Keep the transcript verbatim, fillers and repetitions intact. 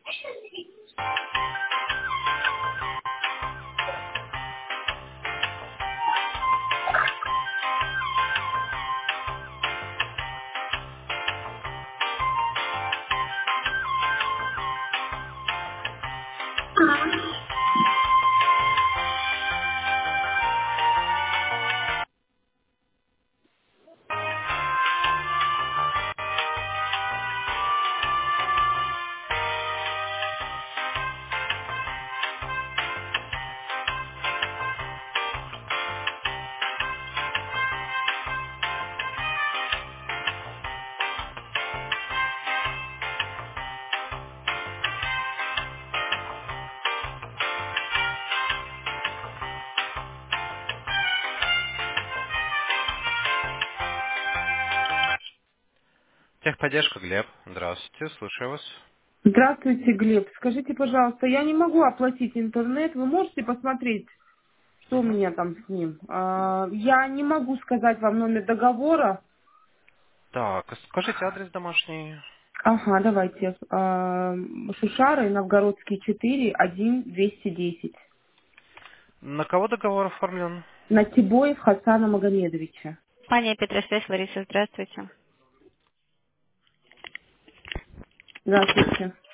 Техподдержка, Глеб. Здравствуйте, слушаю вас. Здравствуйте, Глеб. Скажите, пожалуйста, я не могу оплатить интернет. Вы можете посмотреть, что у Мгм. меня там с ним? А, я не могу сказать вам номер договора. Так, а скажите адрес домашний. Ага, давайте. А, Шушары, Новгородский четыре, один, двести десять. На кого договор оформлен? Натибоев Хасана Магомедовича. Пания Петросвязь, Лариса, здравствуйте. Здравствуйте.